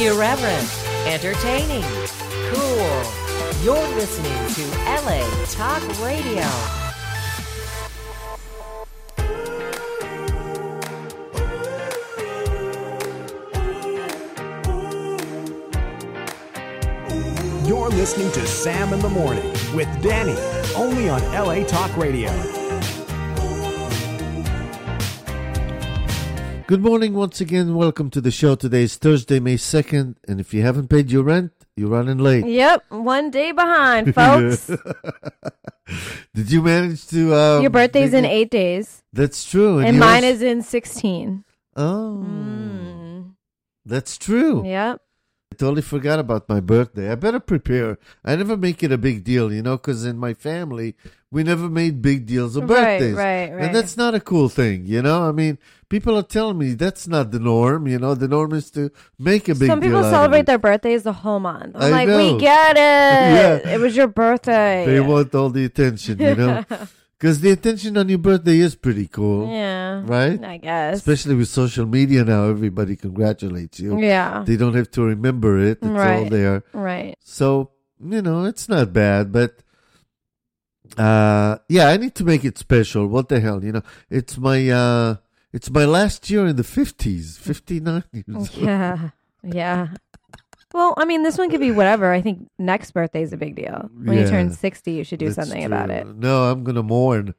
Irreverent, entertaining, cool. You're listening to LA Talk Radio. You're listening to Sam in the Morning with Danny, only on LA Talk Radio. Good morning once again. Welcome to the show. Today is Thursday, May 2nd. And if you haven't paid your rent, you're running late. Yep, one day behind, folks. Did you manage to... Your birthday's in 8 days. That's true. And mine is in 16. Oh. That's true. Yep. I totally forgot about my birthday. I better prepare. I never make it a big deal, because in my family, we never made big deals of birthdays. Right. And that's not a cool thing, I mean, people are telling me that's not the norm, The norm is to make a big deal. Some people celebrate their birthdays the whole month. I'm like, know. we get it. Yeah. It was your birthday. They want all the attention, Because the attention on your birthday is pretty cool. Yeah. Right? I guess. Especially with social media now, everybody congratulates you. Yeah. They don't have to remember it. It's all there. Right. So, it's not bad, but I need to make it special. What the hell, It's my last year in the 50s, 59 years old. Yeah. Well, I mean, this one could be whatever. I think next birthday is a big deal. When you turn 60, you should do something about it. No, I'm going to mourn.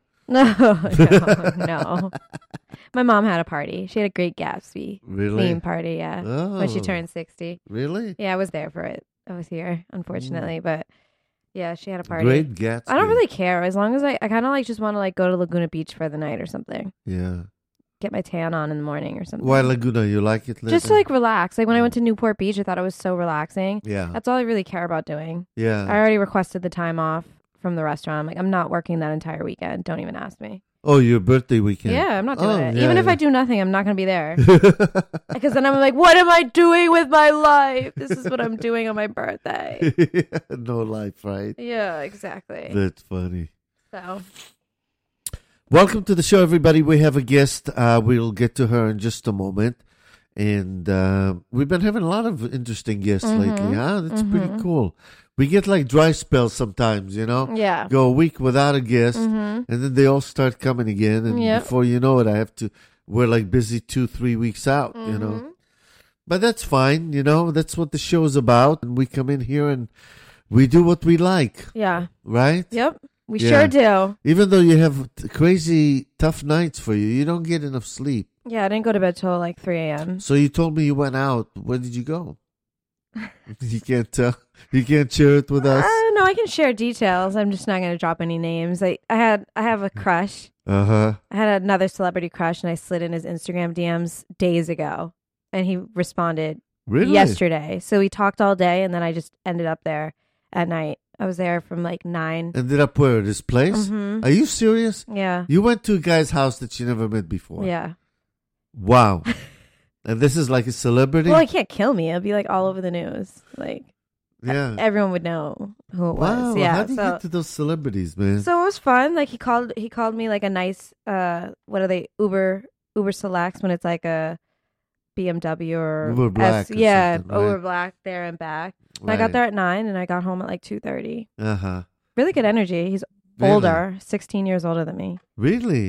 No. My mom had a party. She had a Great Gatsby theme party, when she turned 60. Really? Yeah, I was there for it. I was here, unfortunately, but yeah, she had a party. Great Gatsby. I don't really care as long as I kind of just want to go to Laguna Beach for the night or something. Yeah. Get my tan on in the morning or something. Why Laguna? You like it? Just to relax. Like when I went to Newport Beach, I thought it was so relaxing. Yeah. That's all I really care about doing. Yeah. I already requested the time off from the restaurant. I'm not working that entire weekend. Don't even ask me. Oh, your birthday weekend? Yeah, I'm not doing it. Yeah, even if I do nothing, I'm not going to be there. Because then I'm like, what am I doing with my life? This is what I'm doing on my birthday. No life, right? Yeah, exactly. That's funny. So... Welcome to the show, everybody. We have a guest. We'll get to her in just a moment. And we've been having a lot of interesting guests lately, huh? That's pretty cool. We get dry spells sometimes, Yeah. Go a week without a guest, and then they all start coming again. And before you know it, we're busy 2-3 weeks out, But that's fine, That's what the show is about. And we come in here and we do what we like. Yeah. Right? Yep. We sure do. Even though you have crazy tough nights for you, you don't get enough sleep. Yeah, I didn't go to bed till 3 a.m. So you told me you went out. Where did you go? You can't tell. You can't share it with us. No, I can share details. I'm just not going to drop any names. I have a crush. I had another celebrity crush, and I slid in his Instagram DMs days ago, and he responded yesterday. So we talked all day, and then I just ended up there at night. I was there from 9. Ended up where? This place? Are you serious? Yeah. You went to a guy's house that you never met before? Yeah. Wow. And this is like a celebrity? Well, he can't kill me. It'll be all over the news. Yeah. Everyone would know who it was. Wow. Yeah. How do you get to those celebrities, man? So it was fun. He called me a nice what are they? Uber Selects when it's a BMW or Uber Black. Uber right? Black there and back. And Right. I got there at 9 and I got home at 2:30. Uh-huh. Really good energy. He's older, 16 years older than me. Really?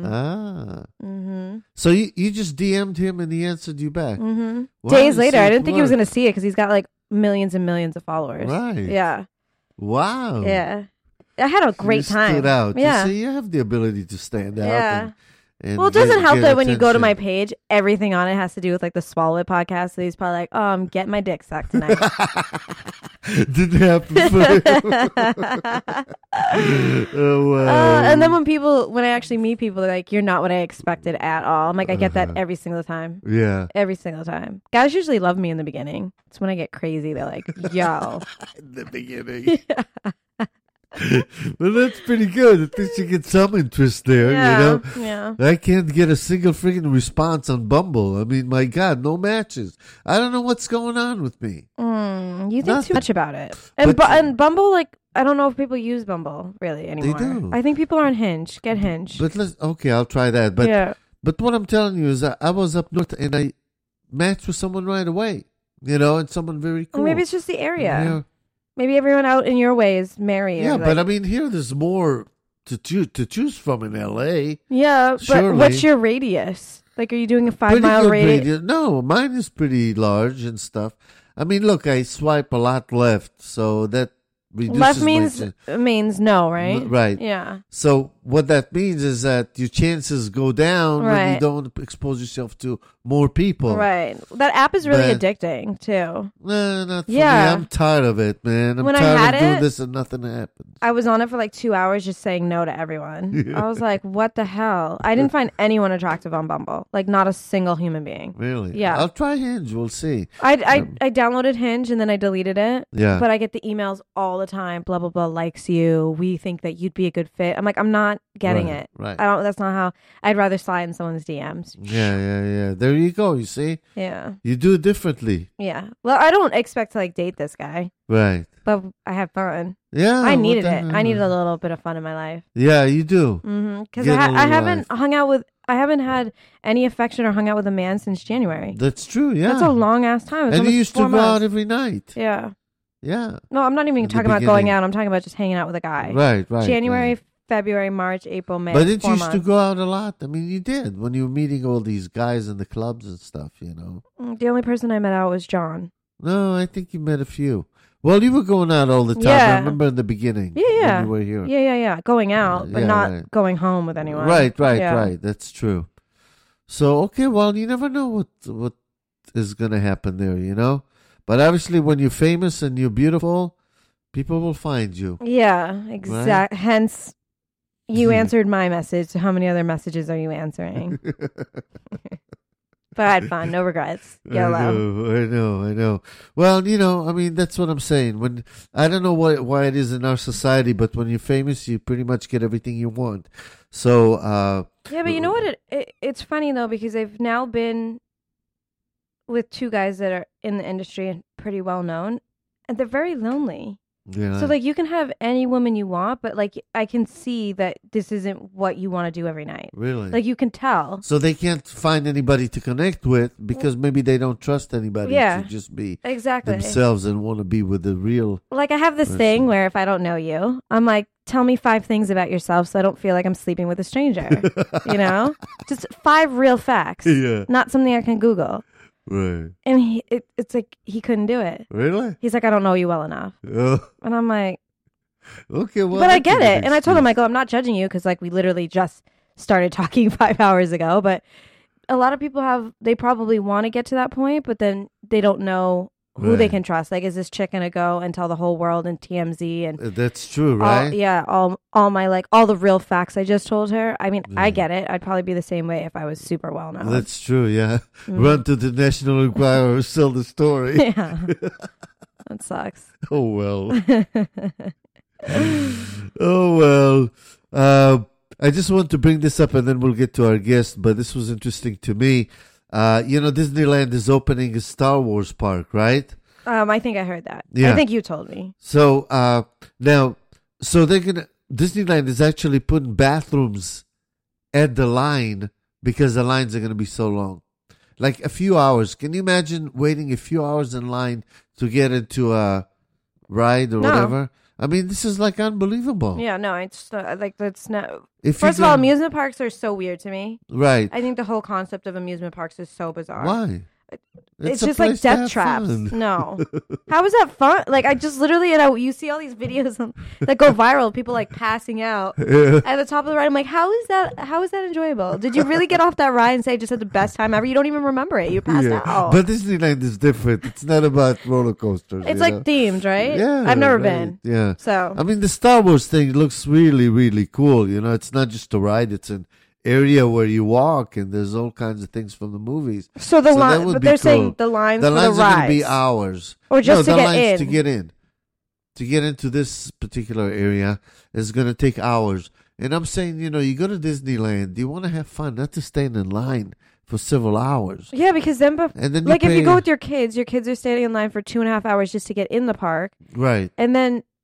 So you just DM'd him and he answered you back? Wow, so Days later. I didn't it think he was worked. going to see it because he's got millions and millions of followers. Right. Yeah. Wow. Yeah. I had a great you time. Stood out. Yeah. You see, you have the ability to stand out. Yeah. And Well, it doesn't help get that when you go to my attention. page, everything on it has to do with the Swallow It podcast. So he's probably oh, I'm getting my dick sucked tonight. Didn't happen for him. Oh, wow. And then when I actually meet people, they're you're not what I expected at all. I'm I get that every single time. Yeah. Every single time. Guys usually love me in the beginning. It's when I get crazy. They're yo. In the beginning. Well, that's pretty good. At least you get some interest there, Yeah. I can't get a single freaking response on Bumble. I mean, my God, no matches. I don't know what's going on with me. You think Nothing. too much about it. And, and Bumble, I don't know if people use Bumble really anymore. They do. I think people are on Hinge. Get Hinge. But I'll try that. But yeah. But what I'm telling you is that I was up north and I matched with someone right away. and someone very cool. Or maybe it's just the area. Yeah. Maybe everyone out in your way is married. Yeah, but I mean, here there's more to choose from in L.A. Yeah, surely. But what's your radius? Like, are you doing a 5-mile radius? No, mine is pretty large and stuff. I mean, look, I swipe a lot left, so that reduces left means no, right? Right. Yeah. So what that means is that your chances go down when you don't expose yourself to more people. Right. That app is really addicting too. No, not for me. I'm tired of it, man. I'm tired of doing this and nothing happens. I was on it for like 2 hours just saying no to everyone. Yeah. I was like, what the hell? I didn't find anyone attractive on Bumble. Like, not a single human being. Really? Yeah. I'll try Hinge. We'll see. I downloaded Hinge and then I deleted it. Yeah. But I get the emails all the time. Blah, blah, blah likes you. We think that you'd be a good fit. I'm like, I'm not getting it. Right. That's not how. I'd rather slide in someone's DMs. Yeah. There you go. You see? Yeah. You do it differently. Yeah. Well, I don't expect to like date this guy. Right. But I have fun. Yeah. I needed it. I needed a little bit of fun in my life. Yeah, you do. Because I haven't hung out with. I haven't had any affection or hung out with a man since January. That's true. Yeah. That's a long ass time. It's and you used to go out every night. Yeah. Yeah. No, I'm not even talking about going out. I'm talking about just hanging out with a guy. Right. January, February, March, April, May. But didn't you used to go out a lot? I mean, you did when you were meeting all these guys in the clubs and stuff, The only person I met out was John. No, I think you met a few. Well, you were going out all the time. Yeah. I remember in the beginning. Yeah. When you were here. Yeah. Going out, but not going home with anyone. Right. That's true. So, okay, well, you never know what is going to happen there, But obviously, when you're famous and you're beautiful, people will find you. Yeah, exactly. Right? Hence, you answered my message. How many other messages are you answering? But I had fun. No regrets. YOLO. I know. Well, I mean, that's what I'm saying. I don't know why it is in our society, but when you're famous, you pretty much get everything you want. So, yeah, but you know what? It's funny, though, because they've now been with two guys that are in the industry and pretty well known, and they're very lonely. Yeah. So, like, you can have any woman you want, but, like, I can see that this isn't what you want to do every night. Really? Like, you can tell. So they can't find anybody to connect with because maybe they don't trust anybody to just be themselves and want to be with the real Like, I have this thing where if I don't know you, I'm like, tell me 5 things about yourself so I don't feel like I'm sleeping with a stranger. Just 5 real facts. Yeah. Not something I can Google. Right. And it's like he couldn't do it. Really? He's like, I don't know you well enough. Oh. And I'm like, okay, well. But I get it. And I told him, I go, I'm not judging you because, like, we literally just started talking 5 hours ago. But a lot of people they probably want to get to that point, but then they don't know who they can trust. Like, is this chick going to go and tell the whole world and TMZ? And that's true, right? All my, like, all the real facts I just told her. I mean, I get it. I'd probably be the same way if I was super well known. That's true, yeah. Run to the National Enquirer, sell the story. Yeah. That sucks. Oh, well. Oh, well. I just want to bring this up and then we'll get to our guest, but this was interesting to me. Disneyland is opening a Star Wars park, right? I think I heard that. Yeah. I think you told me. So, Disneyland is actually putting bathrooms at the line because the lines are going to be so long. Like a few hours. Can you imagine waiting a few hours in line to get into a ride or whatever? I mean, this is like unbelievable. Yeah, no, it's like that's not. First of all, amusement parks are so weird to me. Right. I think the whole concept of amusement parks is so bizarre. Why? It's just like death traps. No. How is that fun? Like, I just literally, you see all these videos that go viral, people like passing out at the top of the ride. I'm like, how is that enjoyable? Did you really get off that ride and say I just had the best time ever? You don't even remember it. You passed out. But Disneyland is different. It's not about roller coasters. It's like themed, right? Yeah. I've never been. Yeah. So. I mean, the Star Wars thing looks really, really cool. It's not just a ride. It's an area where you walk and there's all kinds of things from the movies. So but they're saying the lines for the rides are going to be hours. Or just to get in. To get in. To get into this particular area is going to take hours. And I'm saying, you go to Disneyland, you want to have fun, not to stand in line for several hours. Yeah, because then if you go with your kids are standing in line for 2.5 hours just to get in the park. Right. And then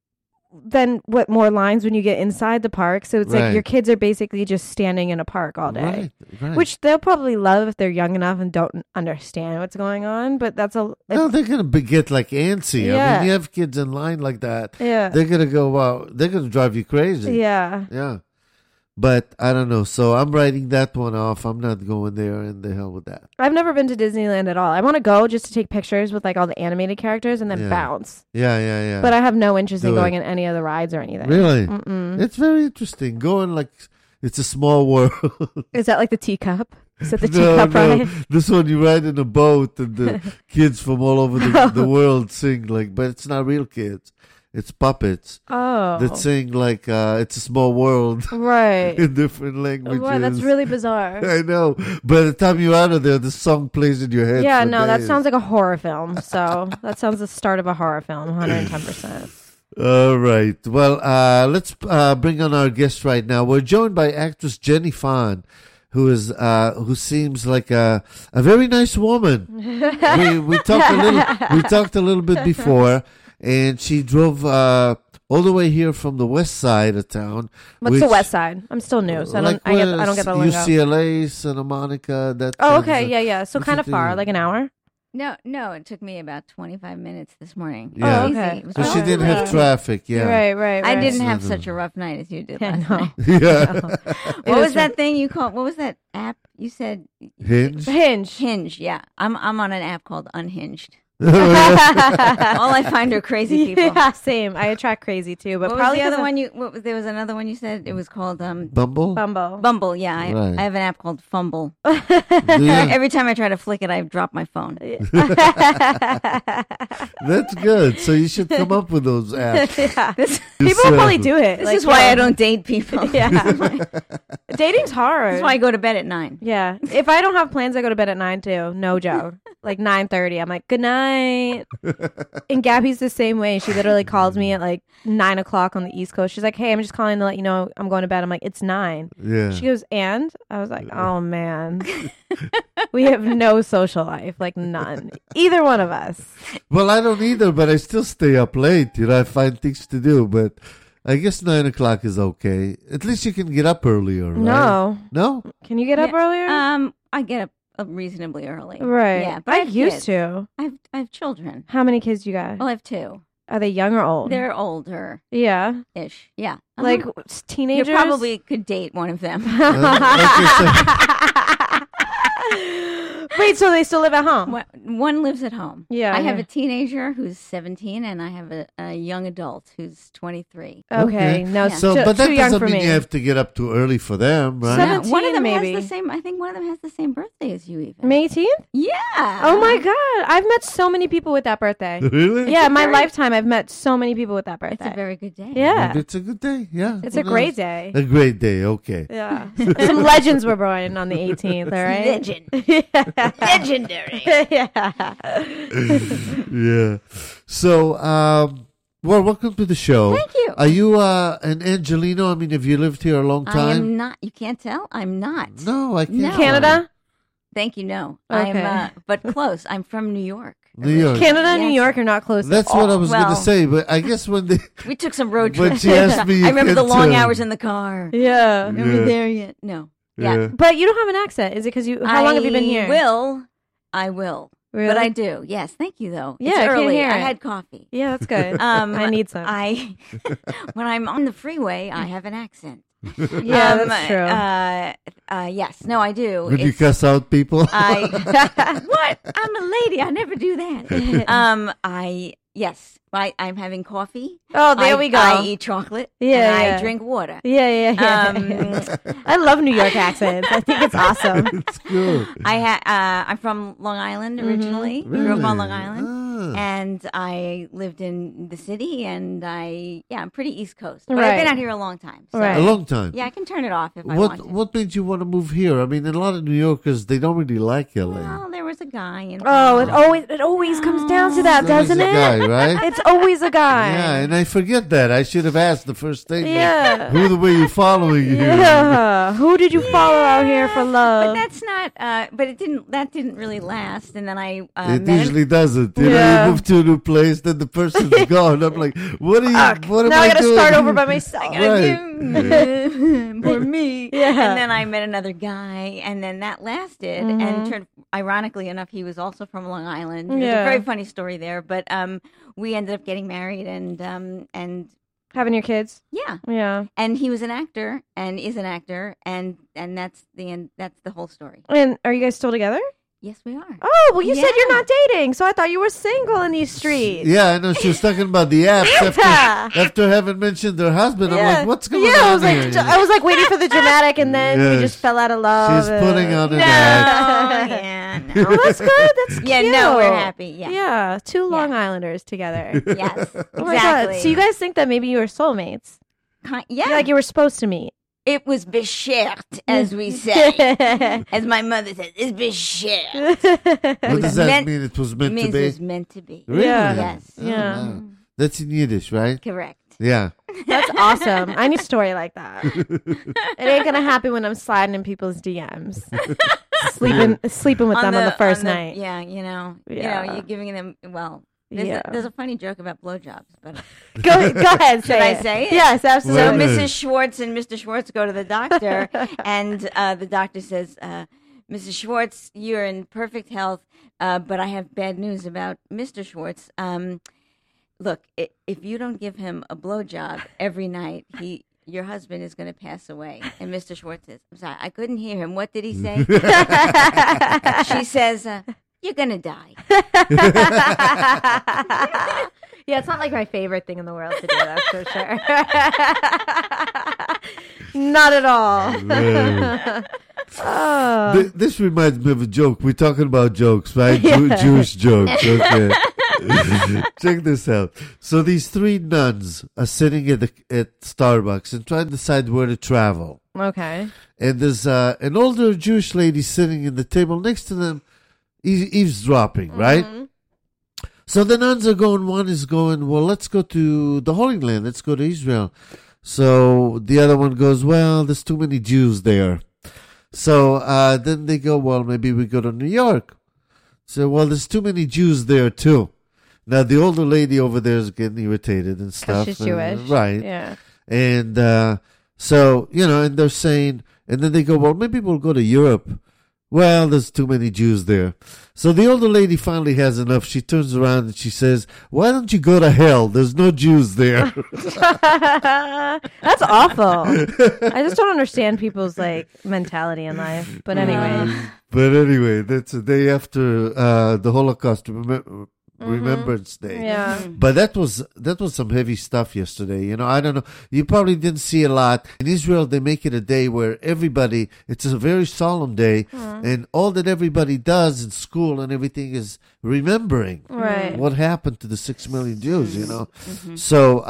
then what more lines when you get inside the park. So it's Right. like your kids are basically just standing in a park all day. Right. Which they'll probably love if they're young enough and don't understand what's going on. But that's No, they're going to get like antsy. I Yeah. mean, you have kids in line like that. Yeah. They're going to go, wow, they're going to drive you crazy. Yeah. Yeah. But I don't know. So I'm writing that one off. I'm not going there, and the hell with that. I've never been to Disneyland at all. I want to go just to take pictures with like all the animated characters and then Yeah. bounce. Yeah. But I have no interest in Do going it. in any of the rides or anything. Really? Mm-mm. It's very interesting. Going like it's a small world. Is that like the teacup? Is that the No, teacup ride? This one you ride in a boat, and the kids from all over the world sing like, but it's not real kids. It's puppets Oh. that sing like it's a small world Right. in different languages. Wow, that's really bizarre. I know. By the time you're out of there, the song plays in your head. Yeah, for no, that days. sounds like a horror film. So that sounds the start of a horror film, 110%. All right. Well, let's bring on our guest right now. We're joined by actress Jenny Fan, who seems like a very nice woman. we talked a little bit before, and she drove all the way here from the west side of town. What's the west side? I'm still new, so I don't get the lingo. UCLA, Santa Monica. That. Oh, okay, yeah. So kind of far, like an hour. No, it took me about 25 minutes this morning. Yeah. Oh, okay. Easy. It was So she really didn't have easy. traffic. Yeah. Right. I didn't have Mhm. such a rough night as you did Yeah, last no. night. Yeah. What was that thing you called? What was that app you said? Hinge. Hinge. Yeah, I'm on an app called Unhinged. All I find are crazy people. Yeah, same. I attract crazy too, but What was probably the other 'cause one? There was another one you said. It was called Bumble. Bumble. Bumble. Yeah, Right. I have an app called Fumble. Yeah. Every time I try to flick it, I drop my phone. That's good. So you should come up with those apps. Yeah. This, People will probably do it. this is why I don't date people. Yeah. Dating's hard. This is why I go to bed at 9. Yeah. If I don't have plans, I go to bed at 9 too. No joke. Like 9:30. I'm like, good night. And Gabby's the same way. She literally calls me at like 9 o'clock on the East Coast. She's like, hey, I'm just calling to let you know I'm going to bed. I'm like, it's 9. Yeah. She goes, and? I was like, oh man. We have no social life. Like none. Either one of us. Well, I don't either, but I still stay up late. I find things to do, but I guess 9 o'clock is okay. At least you can get up earlier, right? No? Can you get up earlier? I get up reasonably early. Right. Yeah, but I have used kids. to. I have children. How many kids you got? Well, I have 2. Are they young or old? They're older-ish. Yeah. Yeah. Like You teenagers? probably could date one of them. Wait, so they still live at home? One lives at home. Yeah, I have yeah. a teenager who's 17, and I have a young adult who's 23. Okay. No, Yeah. So, too, but that too young doesn't for mean me. you have to get up too early for them, right? 17 One of them maybe. has the same. I think one of them has the same birthday as you. Even. May 18th? Yeah. Oh my God. I've met so many people with that birthday. Really? Yeah, my lifetime, I've met so many people with that birthday. It's a very good day. Yeah. Maybe it's a good day. Yeah. It's who a great knows? day. A great day. Okay. Yeah. Some legends were born on the 18th, all right? Legend. Yeah. Legendary. Yeah. Yeah. So, well, welcome to the show. Thank you. Are you an Angelino? I mean, have you lived here a long I time? am not. You can't tell. I'm not. No, I can't. No. Canada? Thank you. No. Okay. I'm. But close. I'm from New York. New York. Canada and New Yes. York are not close That's at all. what I was going Well- to say, but I guess when they. We took some road When trips. she asked me, you I remember the can't long tell. hours in the car. Yeah. Remember Yeah. there yet? No. Yeah. But you don't have an accent. Is it because you, how long have you been here? I will. Really? But I do. Yes. Thank you, though. Yeah, It's I can't early. hear I it. had coffee. Yeah, that's good. I need some. When I'm on the freeway, I have an accent. Yeah, that's true. Yes. No, I do. When you cuss out people? What? I'm a lady. I never do that. Yes. I'm having coffee. Oh, there we go. I eat chocolate. Yeah, and yeah. I drink water. Yeah. I love New York accents. I think it's awesome. It's good. I'm from Long Island originally. Grew up on Long Island. Ah. And I lived in the city, and I'm pretty East Coast. But Right. I've been out here a long time. So Right. A long time. yeah, I can turn it off if I want to. What made you want to move here? I mean, a lot of New Yorkers, they don't really like LA. Well, there was a guy in Oh, it always comes down to that, There's doesn't a it? guy, right? It's It's always a guy. Yeah, and I forget that. I should have asked the first thing. Yeah. Who were you following here? Yeah. Who did you follow out here for love? But that's not. But it didn't. That didn't really last. And then I. It usually doesn't. You know, you move to a new place, then the person's gone. I'm like, what are you? What am now I I gotta doing? start over by myself. For me. Yeah. And then I met another guy, and then that lasted. And turned. Ironically enough, he was also from Long Island. There's a very funny story there, but we ended up getting married and having your kids. Yeah. And he was an actor and is an actor, and that's the end. That's the whole story. And are you guys still together? Yes, we are. Oh, well, you said you're not dating, so I thought you were single in these streets. Yeah, I know. She was talking about the apps after having mentioned her husband. I'm like, what's going on here? I was like waiting for the dramatic, and then we just fell out of love. She's putting on an act. No. Well, that's good. That's cute. Yeah, no, we're happy. Yeah. Yeah, two Long Islanders together. Yes, Oh my God. So you guys think that maybe you were soulmates? Yeah. Like you were supposed to meet. It was beschert, as we say. As my mother said, it's beschert. What does that mean? It was meant to be? It was meant to be. Really? Yeah. Yes. Yeah. Wow. That's in Yiddish, right? Correct. Yeah. That's awesome. I need a story like that. It ain't gonna happen when I'm sliding in people's DMs, sleeping with them on the first night. Yeah, you're giving them. Well, there's a funny joke about blowjobs, but Go ahead. should I say it? Yes, absolutely. So Mrs. Schwartz and Mr. Schwartz go to the doctor, and the doctor says, "Mrs. Schwartz, you're in perfect health, but I have bad news about Mr. Schwartz. Look, if you don't give him a blowjob every night, your husband is going to pass away." And Mr. Schwartz says, "I'm sorry, I couldn't hear him. What did he say?" She says, "You're going to die." Yeah, it's not like my favorite thing in the world to do, that's for sure. Not at all. Oh. This reminds me of a joke. We're talking about jokes, right? Jewish jokes. Okay. Check this out. So these three nuns are sitting at Starbucks and trying to decide where to travel. Okay. And there's an older Jewish lady sitting in the table next to them, eavesdropping, right? So the nuns are going, one is going, well, let's go to the Holy Land. Let's go to Israel. So the other one goes, well, there's too many Jews there. So then they go, well, maybe we go to New York. So, well, there's too many Jews there, too. Now, the older lady over there is getting irritated and stuff. She's Jewish. Right. Yeah. And so, and they're saying, and then they go, well, maybe we'll go to Europe. Well, there's too many Jews there. So the older lady finally has enough. She turns around and she says, why don't you go to hell? There's no Jews there. That's awful. I just don't understand people's mentality in life. But anyway. That's a day after the Holocaust Remembrance Day. Yeah. But that was some heavy stuff yesterday. I don't know. You probably didn't see a lot. In Israel, they make it a day where it's a very solemn day, and all that everybody does in school and everything is remembering what happened to the 6 million Jews, So,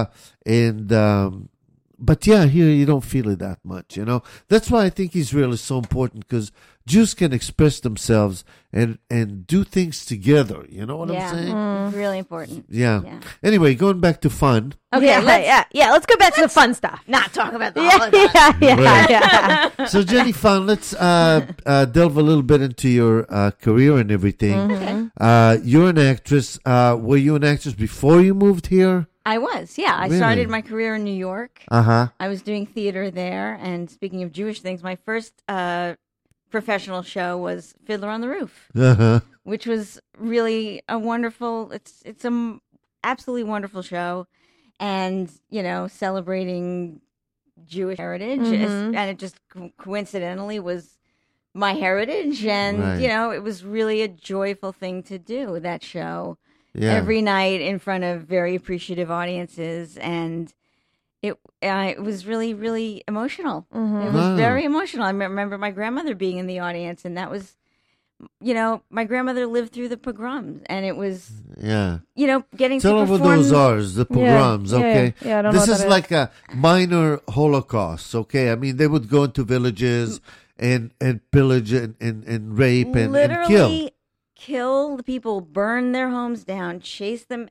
but yeah, here you don't feel it that much, That's why I think Israel is so important, because Jews can express themselves and do things together. You know what I'm saying? It's really important. Yeah. Anyway, going back to fun. Okay, let's go back to the fun stuff. Not talk about the Holocaust. Yeah. So, Jenny Fan, let's delve a little bit into your career and everything. Okay. You're an actress. Were you an actress before you moved here? I was, yeah. I started my career in New York. Uh-huh. I was doing theater there. And speaking of Jewish things, my first professional show was Fiddler on the Roof, which was really a wonderful, it's an absolutely wonderful show. And, celebrating Jewish heritage. And it just coincidentally was my heritage. And, it was really a joyful thing to do, that show. Yeah. Every night in front of very appreciative audiences, and it was really, really emotional. It was very emotional. I remember my grandmother being in the audience, and that was, my grandmother lived through the pogroms, and it was, getting Tell to her perform. what those are, the pogroms, okay? Yeah, I don't know this what is that like a minor Holocaust, okay? I mean, they would go into villages and pillage and rape and kill. Kill the people, burn their homes down, chase them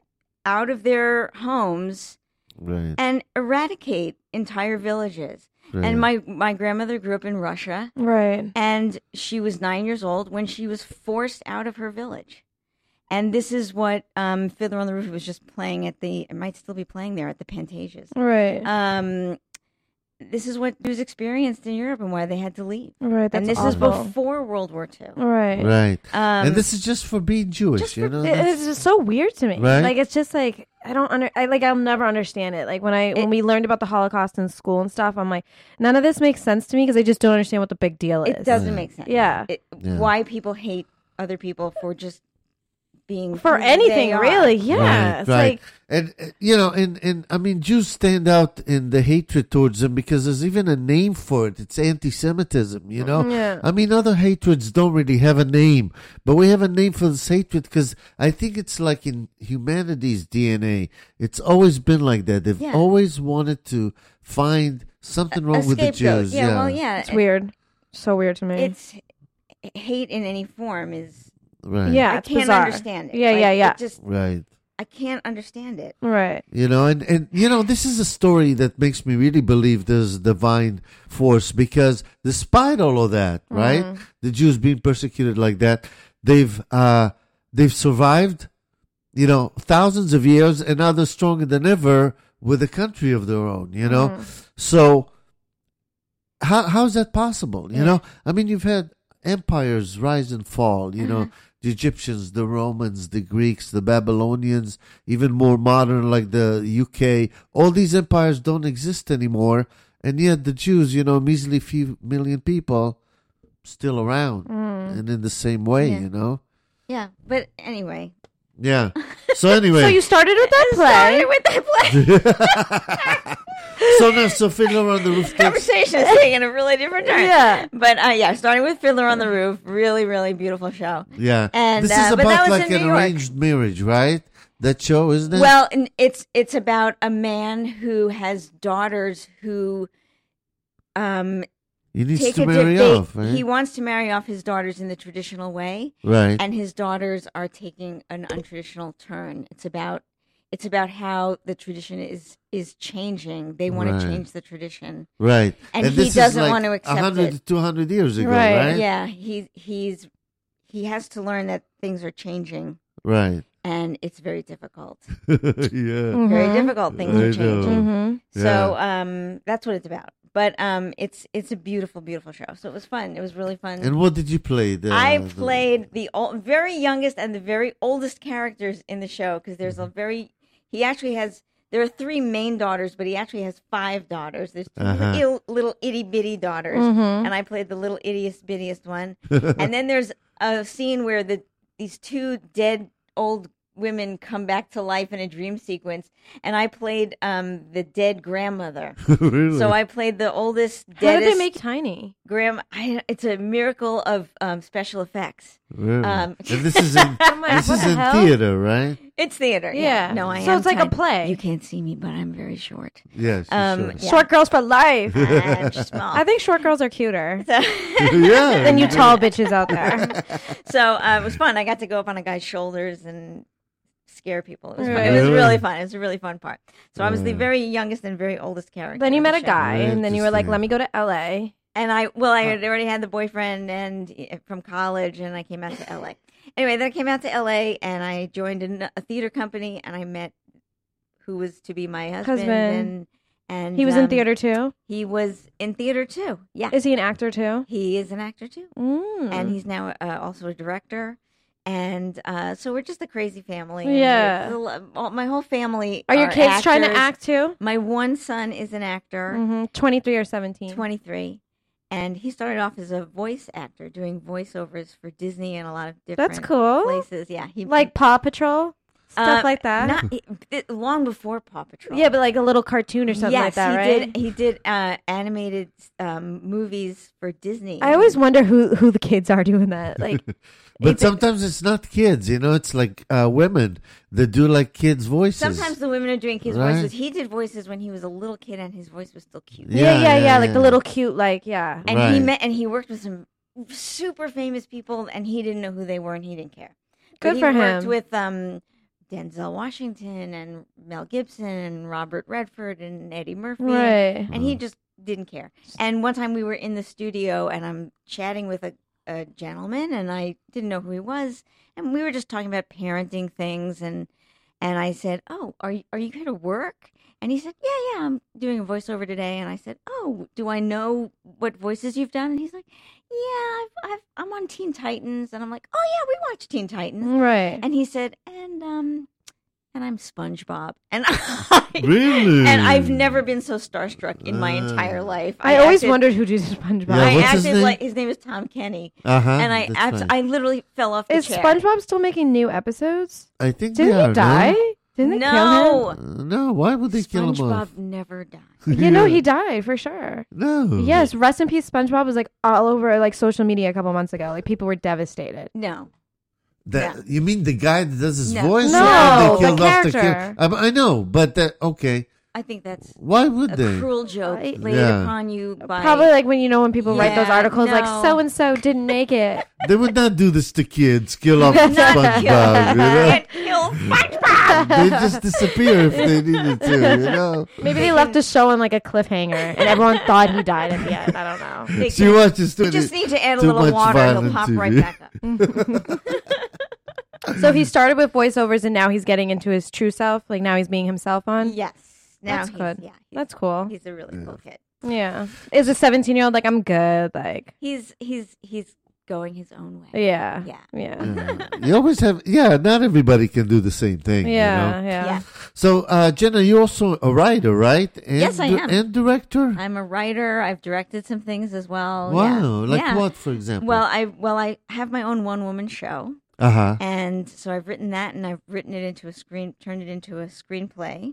out of their homes Right. and eradicate entire villages. Right. And my grandmother grew up in Russia. Right. And she was 9 years old when she was forced out of her village. And this is what Fiddler on the Roof was just playing it might still be playing there at the Pantasias. Right. This is what Jews experienced in Europe and why they had to leave. Right. That's and this is awful. before World War II. Right. Right. And this is just for being Jewish, you know? It's just so weird to me. Right? Like, it's just like, I'll never understand it. Like, when we learned about the Holocaust in school and stuff, I'm like, none of this makes sense to me because I just don't understand what the big deal is. It doesn't make sense. Yeah. Why people hate other people for just being for who anything, they are. really. Yeah. Right, It's right. like, And you know, and I mean, Jews stand out in the hatred towards them because there's even a name for it. It's anti-Semitism, you know? Yeah. I mean, other hatreds don't really have a name, but we have a name for this hatred because I think it's like in humanity's DNA. It's always been like that. They've always wanted to find something wrong with the Jews. Yeah, well, yeah. it's weird. So weird to me. It's hate in any form is... Right. Yeah, I it's can't bizarre. understand it. Yeah, Like, yeah. it just, Right. I can't understand it. Right. You know, and you know, this is a story that makes me really believe there's divine force because despite all of that, right, the Jews being persecuted like that, they've survived, you know, thousands of years, and now they're stronger than ever with a country of their own. You know, so how's that possible? You know, I mean, you've had empires rise and fall. You know. The Egyptians, the Romans, the Greeks, the Babylonians, even more modern like the UK, all these empires don't exist anymore. And yet the Jews, you know, measly few million people still around and in the same way, you know? Yeah, but anyway. Yeah. So anyway. So you started with that play. So Fiddler on the Roof. Conversation is taking a really different turn. Yeah. But starting with Fiddler on the Roof, really, really beautiful show. Yeah. And this is but that about was like in an New York. arranged marriage, right? That show, isn't it? Well, and it's about a man who has daughters who he needs to marry off, right? He wants to marry off his daughters in the traditional way. Right. And his daughters are taking an untraditional turn. It's about how the tradition is changing. They want to change the tradition. Right. And he this doesn't is like want to accept 100 to 200 years ago, right? Yeah, he has to learn that things are changing. Right. And it's very difficult. Yeah. Very difficult. Things are changing. Yeah. So that's what it's about. But it's a beautiful, beautiful show. So it was fun. It was really fun. And what did you play? I played the very youngest and the very oldest characters in the show because there's there are 3 main daughters, but he actually has 5 daughters. There's 2 little itty bitty daughters, and I played the little ittiest bittiest one. And then there's a scene where these 2 dead old women come back to life in a dream sequence, and I played the dead grandmother. Really? So I played the oldest, deadest. How did they make Tiny? It's a miracle of special effects. Really? And this is in What the hell? theater, right? It's theater. Yeah. No, I am. So it's like a tiny. play. You can't see me, but I'm very short. Yes. Yeah. Short girls for life. I'm small. I think short girls are cuter Yeah. than you tall bitches out there. So it was fun. I got to go up on a guy's shoulders and scare people. It was fun. Really? It was really fun. It was a really fun part. So I was the very youngest and very oldest character. Then you of met the a show. guy, and then you were like, Interesting. let me go to LA. And I had already had the boyfriend and from college, and I came out to LA. Anyway, then I came out to LA, and I joined a theater company, and I met who was to be my husband. And He was in theater too? He was in theater too. Yeah, Is he an actor too? he is an actor too, and he's now also a director. And so we're just a crazy family. And Yeah. my whole family. Are your kids trying to actors. act too? My one son is an actor, 23 or 17? 23. And he started off as a voice actor, doing voiceovers for Disney and a lot of different That's cool. places. Yeah, Like Paw Patrol? Stuff like that? Long before Paw Patrol. Yeah, but like a little cartoon or something yes, like that, right? He did animated movies for Disney. I always wonder who the kids are doing that. Like, But sometimes it's not kids, you know, it's like women that do like kids' voices. Sometimes the women are doing kids' Right. voices. He did voices when he was a little kid, and his voice was still cute. yeah, like the little cute, like, yeah. And Right. he worked with some super famous people, and he didn't know who they were, and he didn't care. Good But for he worked him. with Denzel Washington and Mel Gibson and Robert Redford and Eddie Murphy. Right. And he just didn't care. And one time we were in the studio and I'm chatting with a gentleman and I didn't know who he was. And we were just talking about parenting things. And I said, "Oh, are you here to work?" And he said, yeah, I'm doing a voiceover today. And I said, "Oh, do I know what voices you've done?" And he's like, "Yeah, I'm on Teen Titans." And I'm like, "Oh yeah, we watch Teen Titans." Right. And he said, and I'm SpongeBob. And Really? And I've never been so starstruck in my entire life. I always wondered who did SpongeBob. Yeah, I what's his acted name? like his name is Tom Kenny. And I literally fell off the Is chair. SpongeBob still making new episodes? I think Didn't they are, he die? No? Didn't they kill No. No, why would they kill him off? SpongeBob never died. him? You know, he died for sure. No. Yes, rest in peace. SpongeBob was like all over like social media a couple months ago. Like people were devastated. No. You mean the guy that does his No. voice? No, They killed the off character. I know, but okay. I think that's Why would a they? cruel joke laid Yeah. upon you by Probably like when people write those Yeah, articles like no. so and so didn't make it. They would not do this to kids. Kill off Not SpongeBob. You know? Can't kill SpongeBob. They just disappear if they needed to. You know. Maybe they left the show on like a cliffhanger and everyone thought he died at the end. I don't know. They She watches You just need to add a too little much water and he'll violent pop TV. right back up. So he started with voiceovers and now he's getting into his true self. Like now he's being himself on. Yes. Now That's he's, good. Yeah, That's cool. He's a really cool kid. Yeah. Is a 17-year-old like I'm good? Like He's going his own way. yeah. Yeah. Yeah. You always have, not everybody can do the same thing. Yeah. You know? Yeah. Yeah. So, Jenna, you're also a writer, right? And, Yes, I am. And director? I'm a writer. I've directed some things as well. Wow. Yeah. Like Yeah. what, for example? Well, I have my own one-woman show. Uh-huh. And so I've written that, and I've written it into turned it into a screenplay,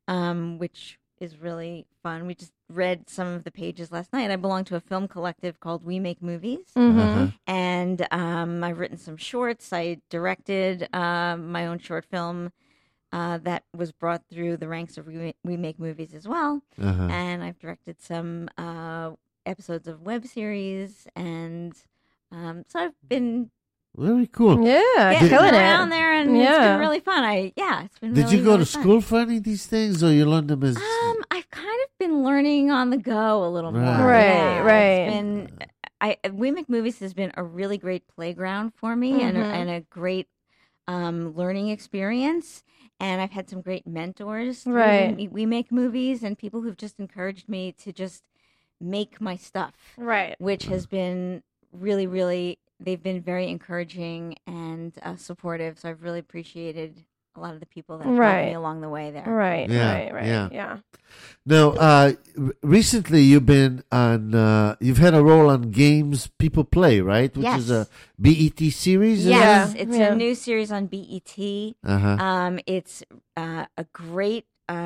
which is really fun. We just read some of the pages last night. I belong to a film collective called We Make Movies, Uh-huh. and I've written some shorts. I directed my own short film that was brought through the ranks of We Make Movies as well, Uh-huh. and I've directed some episodes of web series, and so I've been Very cool. Yeah. getting Killing around it. there, and it's Yeah. been really fun. It's been. Did really, you go really to fun. school for any of these things, or you learned them as... I've kind of been learning on the go a little more. Right. Yeah, Right. It's been, We Make Movies has been a really great playground for me and a great learning experience. And I've had some great mentors. through Right. We Make Movies and people who've just encouraged me to just make my stuff, Right. which has been really, really. They've been very encouraging and supportive. So I've really appreciated a lot of the people that have helped me along the way there. Right. Yeah, Right. yeah. Yeah. Now, recently you've been on, you've had a role on Games People Play, right? Which is a BET series? isn't Yes, it? it's a new series on BET. Uh-huh. It's a great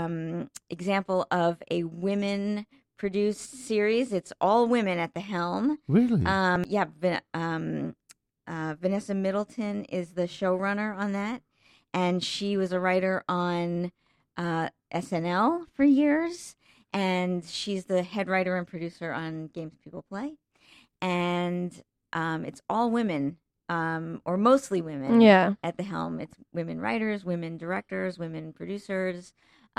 example of a women-produced series. It's all women at the helm. Really? Vanessa Middleton is the showrunner on that, and she was a writer on SNL for years, and she's the head writer and producer on Games People Play, and it's all women, or mostly women, Yeah. at the helm. It's women writers, women directors, women producers.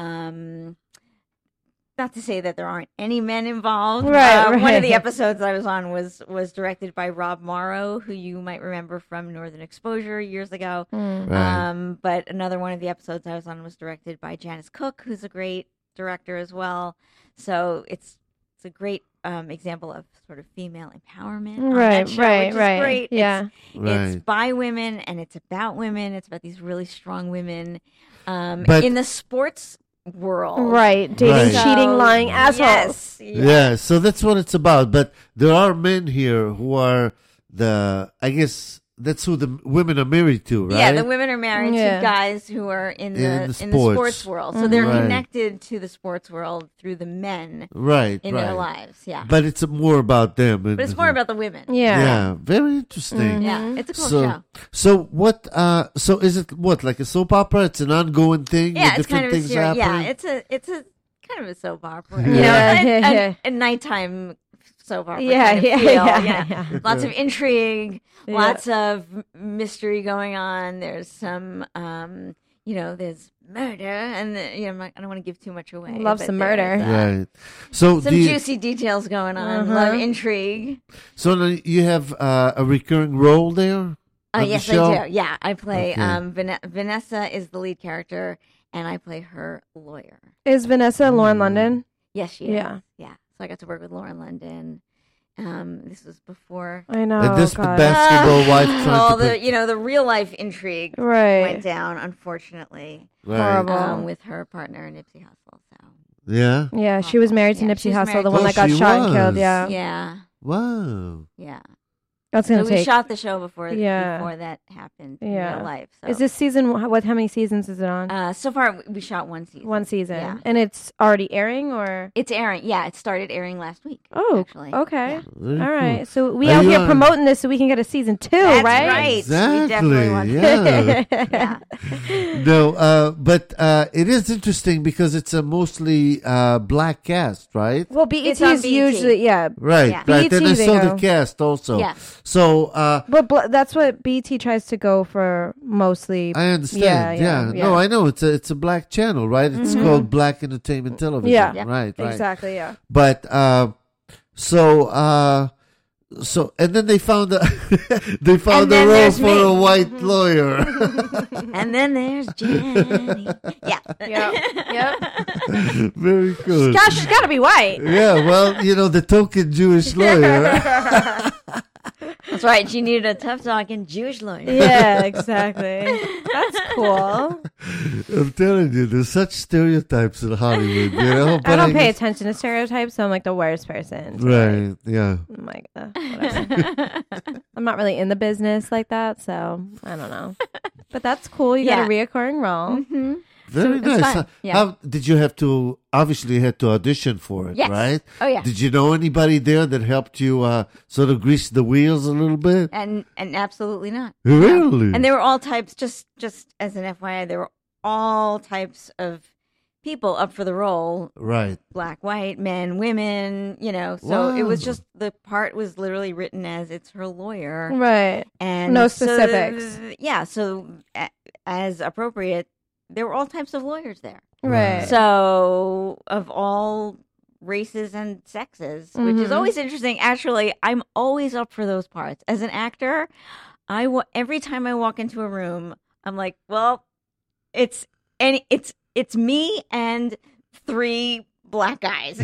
Not to say that there aren't any men involved. Right, One of right. the episodes I was on was directed by Rob Morrow, who you might remember from Northern Exposure years ago. Right. But another one of the episodes I was on was directed by Janice Cook, who's a great director as well. So it's a great example of sort of female empowerment. on Right. that show, Right. which is Right. great. Yeah. It's Right. by women and it's about women. It's about these really strong women But- in the sports world. Right. Dating, Right. cheating, lying Yes. assholes. Yeah, so that's what it's about. But there are men here who are I guess that's who the women are married to, right? Yeah, the women are married Yeah. to guys who are in the sports. sports world. So they're Right. connected to the sports world through the men Right, in right. their lives. Yeah. But it's more about them. But it's more about the women. Yeah. Yeah, very interesting. Yeah, it's a cool So, show. so what? So is it what, like a soap opera? It's an ongoing thing. Yeah, with it's different kind of a things series. Yeah, happening? it's a kind of a soap opera. Yeah. You know, Yeah. a nighttime soap opera. Yeah, kind of yeah, feel. yeah. Lots of intrigue, Yeah. lots of mystery going on. There's some, there's murder, and I don't want to give too much away. Love some murder, right? So some juicy details going on. Love intrigue. So you have a recurring role there. Yes, I do. Yeah, I play Vanessa is the lead character, and I play her lawyer. Is Vanessa Lauren London? Yes, she is. Yeah. So I got to work with Lauren London. This was before. I know. And this the basketball wife trying to the real life intrigue went down, unfortunately. Right. Horrible. With her partner Nipsey Hussle. So. Yeah. Yeah, she was married to Nipsey Hussle, the one that got she shot was. and killed. Yeah. Yeah. Wow. Yeah. That's gonna take. We shot the show before that happened in real life. So. Is this season? How many seasons is it on? So far, we shot one season. One season, yeah. And it's already airing, or it's airing. Yeah, it started airing last week. Oh, actually. Okay. Yeah. All right. So we out here promoting this so we can get a season 2, That's right? Right. Exactly. We definitely want Yeah. No, but it is interesting because it's a mostly black cast, right? Well, BET It's on is BET. usually Right. Yeah. Right. BET, Then I they saw go. the cast also. Yeah. So but that's what BET tries to go for mostly. I understand. Yeah. No, I know it's a black channel, right? It's called Black Entertainment Television. Yeah. Right. Exactly. Yeah. But so and then they found a role for a white lawyer. And then there's Jenny. Yeah. Yep. Very good. Gosh, she's got to be white. Yeah, well, the token Jewish lawyer. That's right. She needed a tough talking Jewish lawyer. Yeah, exactly. That's cool. I'm telling you, there's such stereotypes in Hollywood, But I don't pay attention to stereotypes, so I'm like the worst person. Right, yeah. I'm like, whatever. I'm not really in the business like that, so I don't know. But that's cool. You got a reoccurring role. Mm-hmm. Very nice. Yeah. How did you have to? Obviously, you had to audition for it, Yes. right? Oh yeah. Did you know anybody there that helped you sort of grease the wheels a little bit? And absolutely not. Really? No. And there were all types. Just as an FYI, there were all types of people up for the role. Right. Black, white, men, women. So Wow. it was just the part was literally written as it's her lawyer. Right. And no so specifics. So as appropriate, there were all types of lawyers there. Right. So of all races and sexes, which is always interesting. Actually, I'm always up for those parts. As an actor, every time I walk into a room, I'm like, well, it's me and 3 black guys.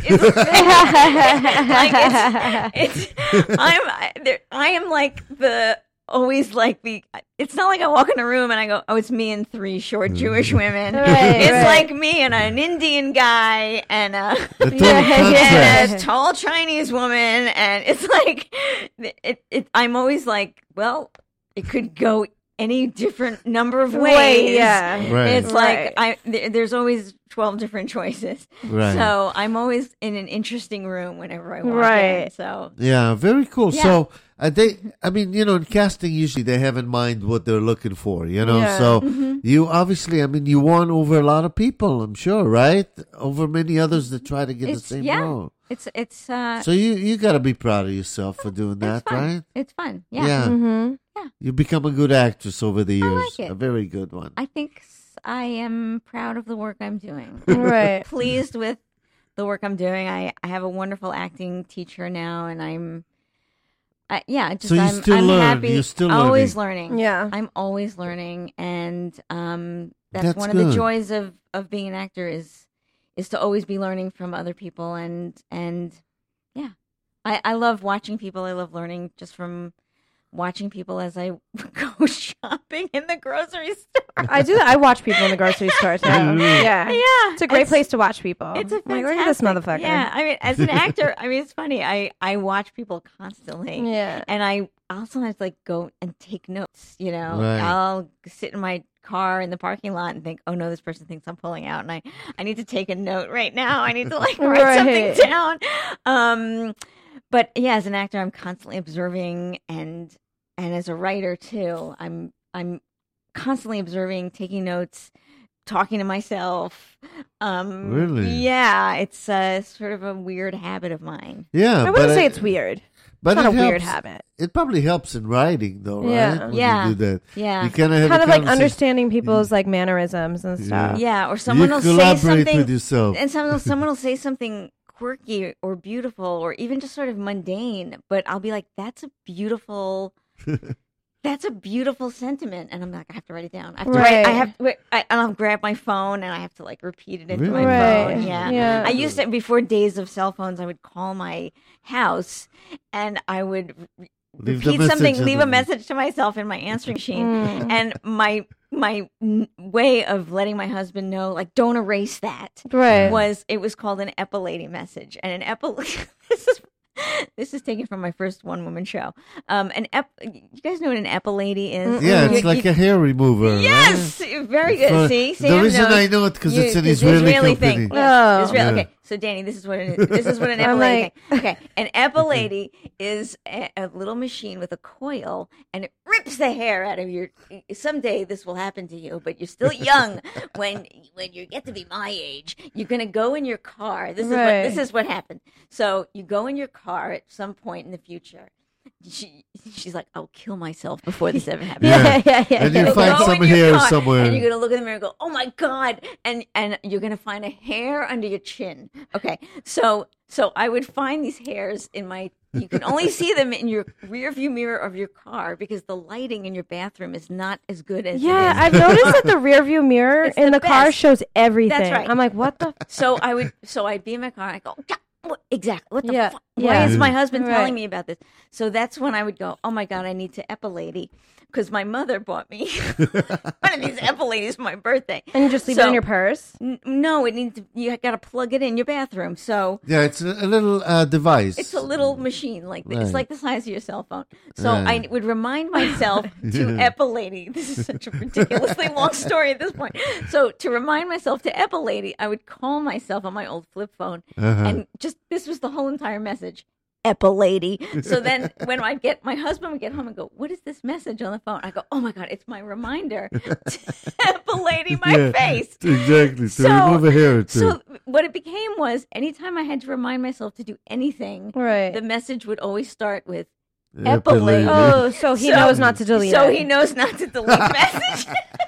I am like the. Always like it's not like I walk in a room and I go, oh, it's me and 3 short Jewish women. It's like me and an Indian guy and a tall Chinese woman. And it's like, I'm always like, well, it could go any different number of ways. Yeah. Right. It's like, there's always 12 different choices. Right. So I'm always in an interesting room whenever I walk in. So. Yeah, very cool. Yeah. So in casting, usually they have in mind what they're looking for, Yeah. So you obviously, you won over a lot of people, I'm sure, right? Over many others that try to get the same role. It's so you got to be proud of yourself for doing that, right? It's fun. Yeah. Yeah. Mm-hmm. Yeah. You become a good actress over the years. like it. A very good one. I think I am proud of the work I'm doing. Right. Pleased with the work I'm doing. I have a wonderful acting teacher now, and I'm So you still I'm learn. happy. You're still always learning. learning. Yeah. I'm always learning, and that's That's one of good. the joys of being an actor is to always be learning from other people, and yeah, I love watching people. I love learning just from watching people as I go shopping in the grocery store. I do that. I watch people in the grocery store too. Yeah. Yeah, It's a great place to watch people. It's a I'm like, fantastic. look at this motherfucker. Yeah, as an actor, it's funny. I watch people constantly. Yeah. And I'll sometimes go and take notes. Right. I'll sit in my car in the parking lot and think, oh no, this person thinks I'm pulling out, and I need to take a note right now. I need to write Right. something down. But yeah, as an actor, I'm constantly observing, and as a writer too, I'm constantly observing, taking notes, talking to myself. Really? Yeah, it's sort of a weird habit of mine. Yeah, I wouldn't say it's weird. But it's not a helps, weird habit. It probably helps in writing, though, right? Yeah. When Yeah. you do that. Yeah. You kind of have Kind of like understanding people's like mannerisms and stuff. Yeah, or someone you will say collaborate something with yourself. and someone will say something quirky or beautiful or even just sort of mundane, but I'll be like, that's a beautiful sentiment, and I'm like, I have to write it down. I have to write. And I'll grab my phone and I have to like repeat it into my phone. Yeah. I used to, before days of cell phones, I would call my house and I would repeat something, leave a message to myself in my answering machine, and my way of letting my husband know, like, don't erase that, was called an epilady message, and an this is taken from my first one-woman show. You guys know what an epilady is? Yeah, it's like a hair remover. Yes, right? very good. See, Sam the reason knows. I know it because it's an Israeli company. thing. Yeah, Israel. Okay, so Danny, this is what it is. This is what an epilady thing. Okay, an epilady is a little machine with a coil, and it rips the hair out of your. Someday this will happen to you, but you're still young. when you get to be my age, you're gonna go in your car. This is what happened. So you go in your car at some point in the future. She's like, I'll kill myself before this ever happens. Yeah. And you find some hair somewhere. And you're going to look in the mirror and go, oh my God. And you're going to find a hair under your chin. Okay. So I would find these hairs you can only see them in your rear view mirror of your car because the lighting in your bathroom is not as good as I've noticed that the rear view mirror in the car shows everything. That's right. I'm like, what the? So I'd be in my car and I go, exactly. What the fuck? Why is my husband telling me about this? So that's when I would go, oh my God, I need to epilady. Because my mother bought me one of these epiladies for my birthday. And you just leave it in your purse? No, you got to plug it in your bathroom. So yeah, it's a little device. It's a little machine like this. It's like the size of your cell phone. So I would remind myself to epilady. This is such a ridiculously long story at this point. So to remind myself to epilady, I would call myself on my old flip phone, and this was the whole entire message. Epilady. So then when my husband would get home and go, what is this message on the phone? I go, oh my God, it's my reminder to epilady my face. Exactly. So remove a hair or two. So what it became was anytime I had to remind myself to do anything, the message would always start with epilady. Oh, so he knows not to delete it. So he knows not to delete message.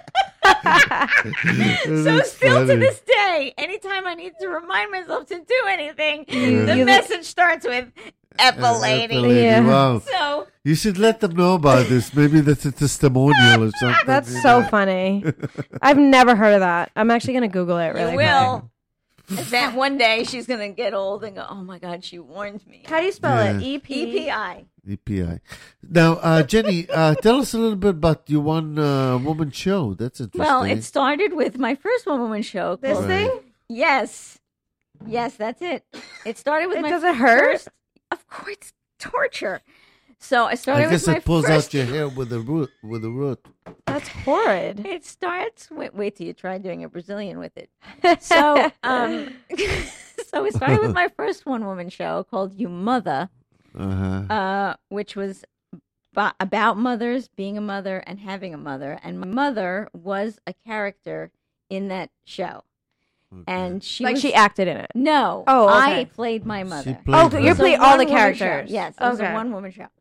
So still to this day, anytime I need to remind myself to do anything, the message starts with epilady. Yeah. Wow. So you should let them know about this. Maybe that's a testimonial or something. That's so funny. I've never heard of that. I'm actually going to Google it really quick. You will. That one day she's going to get old and go, oh my God, she warned me. How do you spell it? EPI. EPI. Now, Jenny, tell us a little bit about your one-woman show. That's interesting. Well, it started with my first one-woman show. This thing? Yes. Yes, that's it. It started with Does it hurt? Of course, it's torture. So I started with my it pulls out your hair with a root. That's horrid. It starts. Wait till you try doing a Brazilian with it. So, so we started with my first one-woman show called You Mother, which was about mothers, being a mother, and having a mother. And my mother was a character in that show. Okay. And she acted in it. No. Oh, okay. I played my mother. You played all the characters. Show. Yes, it was a one-woman show.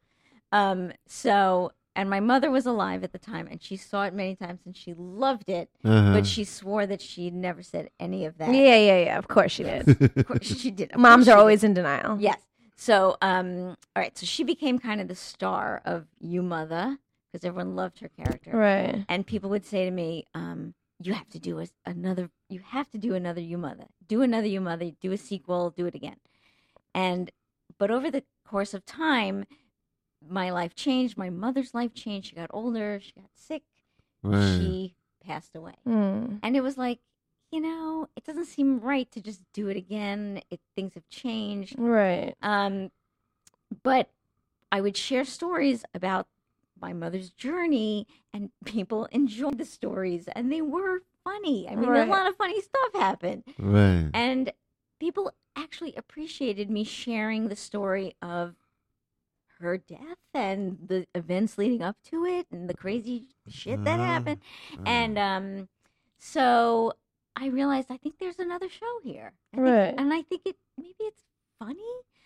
And my mother was alive at the time, and she saw it many times, and she loved it. But she swore that she never said any of that. Yeah. Of course she did. Of course she did. Moms are always in denial. Yes. So, all right. So she became kind of the star of You Mother because everyone loved her character. Right. And people would say to me, "You have to do another. You have to do another You Mother. Do another You Mother. Do a sequel. Do it again." But over the course of time, my life changed. My mother's life changed. She got older. She got sick. Right. She passed away. And it was like, it doesn't seem right to just do it again. Things have changed. Right. But I would share stories about my mother's journey, and people enjoyed the stories, and they were funny. I mean, a lot of funny stuff happened. Right. And people actually appreciated me sharing the story of her death and the events leading up to it and the crazy shit that happened. And so I realized I think there's another show here. And I think maybe it's funny.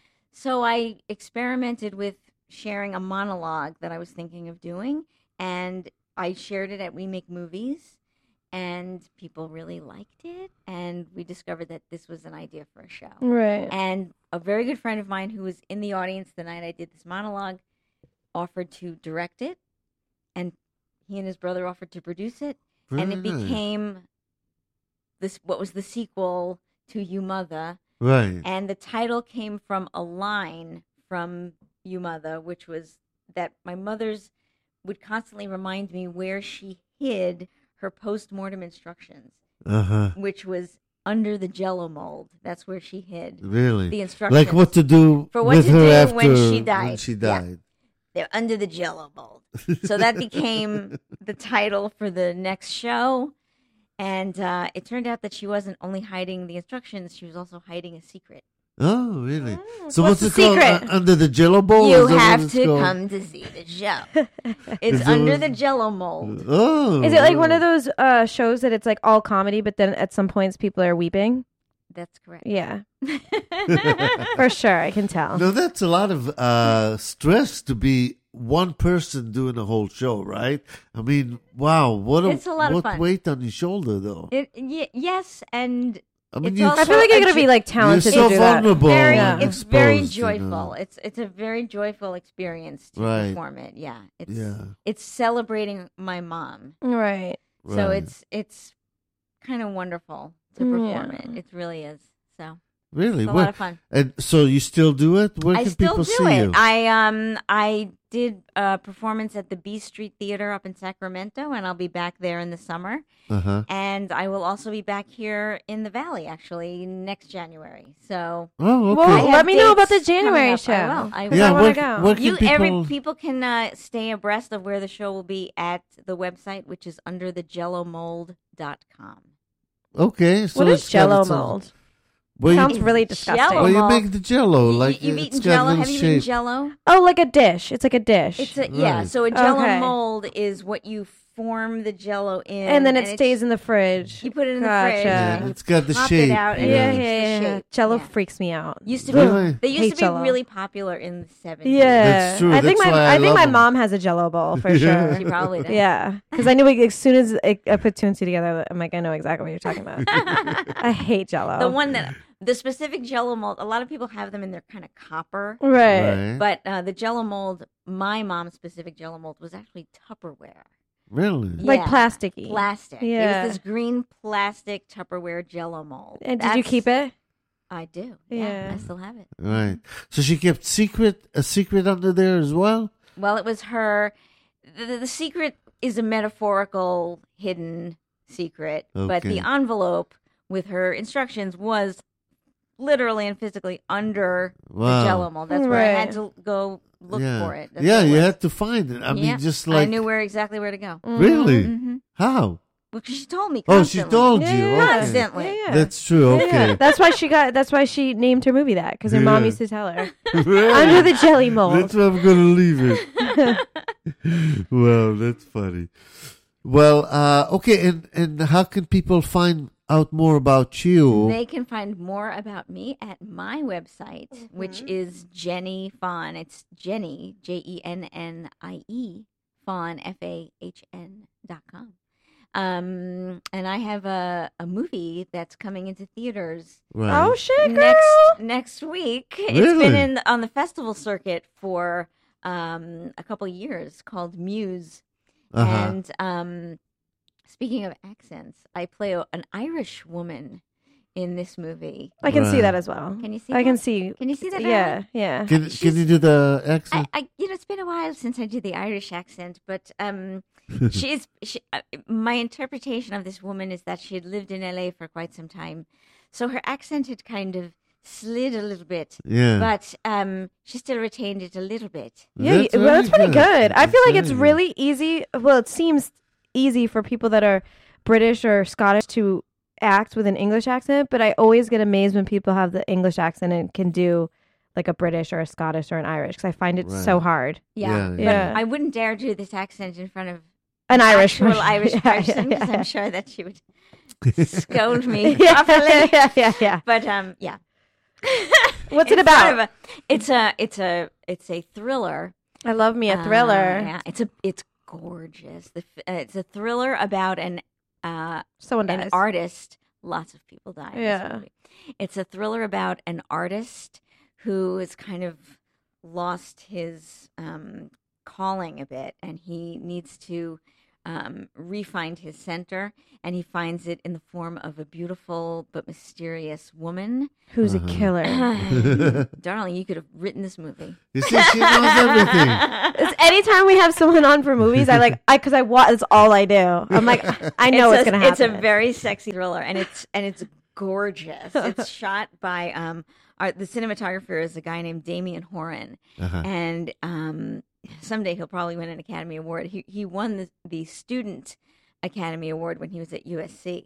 So I experimented with sharing a monologue that I was thinking of doing, and I shared it at We Make Movies, and people really liked it, and we discovered that this was an idea for a show. Right. And a very good friend of mine who was in the audience the night I did this monologue offered to direct it, and he and his brother offered to produce it, and it became what was the sequel to You Mother. Right. And the title came from a line from You Mother, which was that my mother's would constantly remind me where she hid her post-mortem instructions, which was under the Jell-O mold. That's where she hid the instructions. Like what to do with her after when she died. When she died. Yeah. They're under the Jell-O mold. So that became the title for the next show. And it turned out that she wasn't only hiding the instructions, she was also hiding a secret. Oh, really? So what's it called? Under the Jell-O bowl? You have to come to see the show. It's under the Jell-O mold. Oh. Is it like one of those shows that it's like all comedy, but then at some points people are weeping? That's correct. Yeah. For sure, I can tell. No, that's a lot of stress to be one person doing the whole show, right? I mean, wow, it's a lot of fun. Weight on your shoulder, though. Yes, and I mean, I feel like you're gonna be like talented you're so to do vulnerable. that. It's very joyful. It's a very joyful experience to perform it. Yeah, it's celebrating my mom. Right. So it's kind of wonderful to perform it. It really is. So. Really? It's a lot of fun. And so you still do it? Where can people see you? I did a performance at the B Street Theater up in Sacramento, and I'll be back there in the summer. And I will also be back here in the Valley, actually, next January. So, okay. Well, let me know about the January show. I will. Yeah, I want to go. People can stay abreast of where the show will be at the website, which is underthejellomold.com. Okay. So what is Jell-O mold? Sounds really disgusting. Well, you make the Jell-O like you've eaten Jell-O. Have you eaten Jell-O? Oh, like a dish. It's like a dish. Yeah. So a Jell-O mold is what you form the Jell-O in, and then it stays in the fridge. You put it in the fridge. And it's got the shape. Yeah. Jell-O freaks me out. They used to be really popular in the 70s. Yeah, that's true. I think my mom has a Jell-O bowl for sure. She probably does. Yeah, because I knew as soon as I put two and two together, I'm like, I know exactly what you're talking about. I hate Jell-O. The specific Jell-O mold, a lot of people have them in their kind of copper. Right. But the Jell-O mold, my mom's specific Jell-O mold was actually Tupperware. Really? Like plasticky. Plastic. Yeah. It was this green plastic Tupperware Jell-O mold. And did you keep it? I do. Yeah. I still have it. Right. So she kept a secret under there as well? Well, it was her. The secret is a metaphorical hidden secret, but the envelope with her instructions was literally and physically under the Jell-O mold. That's where I had to go look for it. That's you had to find it. I mean, just like... I knew exactly where to go. Really? Mm-hmm. How? Well, because she told me constantly. Oh, she told you. Okay. Constantly. Yeah. That's true. Okay. Yeah. That's why she named her movie that, because her mom used to tell her. Under the jelly mold. That's where I'm going to leave it. Well, that's funny. Well, okay, and how can people find out more about you? They can find more about me at my website, which is Jennie Fahn. It's Jennie, JENNIE, Fahn, FAHN.com. And I have a movie that's coming into theaters. Right. Oh shit, girl! Next week. Really? It's been on the festival circuit for a couple of years, called Muse. And speaking of accents, I play an Irish woman in this movie. I can see that as well. Can you see? I can see. Can you see that? Yeah, yeah. Can you do the accent? It's been a while since I did the Irish accent, but my interpretation of this woman is that she had lived in LA for quite some time, so her accent had kind of slid a little bit. Yeah. But she still retained it a little bit. Yeah, that's pretty good. I feel like it's really easy. Well, it seems easy for people that are British or Scottish to act with an English accent, but I always get amazed when people have the English accent and can do like a British or a Scottish or an Irish, because I find it so hard. Yeah. Yeah. But I wouldn't dare do this accent in front of an Irish person, because I'm sure that she would scold me properly. Yeah. But yeah. What's it about? It's a thriller. I love me a thriller. Yeah, it's gorgeous. It's a thriller about an artist. Lots of people die. Yeah. It's a thriller about an artist who has kind of lost his calling a bit, and he needs to re-find his center, and he finds it in the form of a beautiful but mysterious woman who's a killer. Darling, you could have written this movie. You see, she knows everything. It's anytime we have someone on for movies, because I watch. That's all I do. I'm like, I know what's gonna happen. It's a very sexy thriller, and it's gorgeous. It's shot by the cinematographer is a guy named Damien Horan, and someday he'll probably win an Academy Award. He won the Student Academy Award when he was at USC,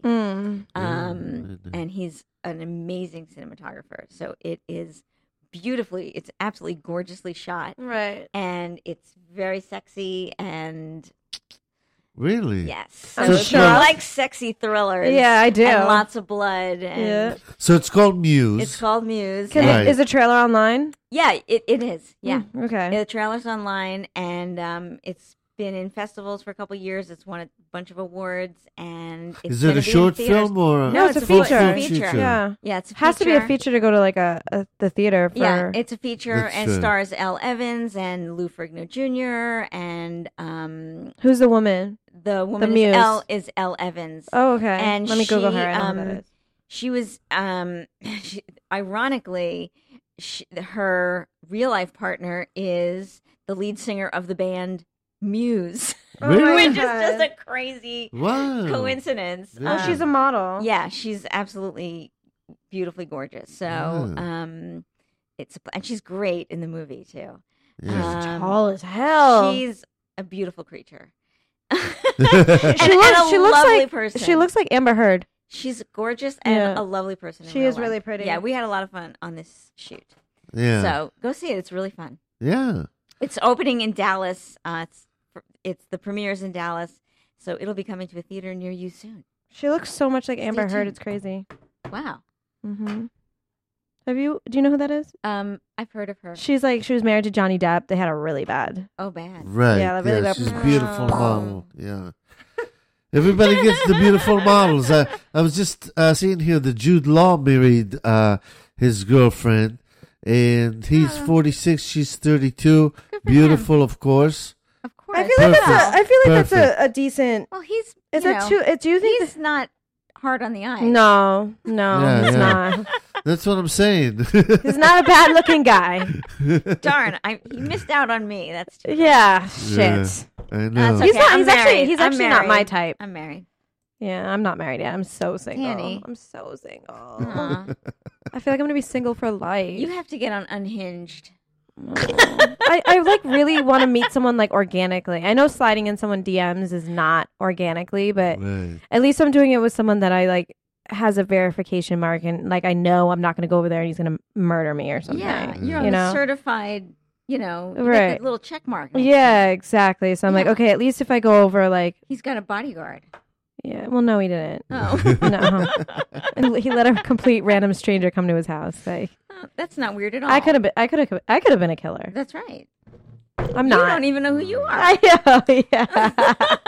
and he's an amazing cinematographer. So it's absolutely gorgeously shot, right? And it's very sexy and. Really? Yes. So I'm sure. I like sexy thrillers. Yeah, I do. And lots of blood. And So it's called Muse. It's called Muse. Is the trailer online? Yeah, it is. Yeah. Okay. The trailer's online, and it's been in festivals for a couple of years. It's won a bunch of awards, and is it a short film or no? It's a feature. Yeah, it's a feature. Has to be a feature to go to like the theater. Yeah, it's a feature and stars Elle Evans and Lou Ferrigno Jr. and who's the woman? The woman is Elle Evans. Oh, okay. And let me Google her. I don't know who that is. She was ironically, her real life partner is the lead singer of the band Muse. Really? Which is just a crazy coincidence. Yeah. She's a model. Yeah, she's absolutely beautifully gorgeous. So, and she's great in the movie too. Yeah. She's tall as hell. She's a beautiful creature. She looks like Amber Heard. She's gorgeous and a lovely person. She is really pretty. Yeah, we had a lot of fun on this shoot. Yeah. So go see it. It's really fun. Yeah. It's opening in Dallas. It's the premiere's in Dallas, so it'll be coming to a theater near you soon. She looks so much like Amber Heard. It's crazy. Wow. Mm-hmm. Do you know who that is? I've heard of her. She was married to Johnny Depp. They had a really bad. Oh, bad. Right. Yeah, really bad. She's a beautiful model. Yeah. Everybody gets the beautiful models. I was just seeing here that Jude Law married his girlfriend, and he's 46. She's 32. Beautiful, of course. Of course. I feel like that's a decent. Well, he's. Is that too? Do you think he's not hard on the eye? No, he's not. That's what I'm saying. He's not a bad looking guy. Darn, he missed out on me. That's too bad. Shit. Yeah, I know. Okay. He's actually not my type. I'm married. Yeah, I'm not married yet. I'm so single. Tanny. I'm so single. I feel like I'm gonna be single for life. You have to get on Unhinged. I like really want to meet someone like organically. I know sliding in someone DMs is not organically, but at least I'm doing it with someone that I like has a verification mark, and like I know I'm not going to go over there and he's going to murder me or something. Yeah, you're on the certified, right? Little check mark. Yeah, exactly. So I'm like, okay, at least if I go over, like he's got a bodyguard. Yeah. Well, no, he didn't. Oh. No. And he let a complete random stranger come to his house. Like, that's not weird at all. I could have been a killer. That's right. I'm not. You don't even know who you are. I know. Yeah.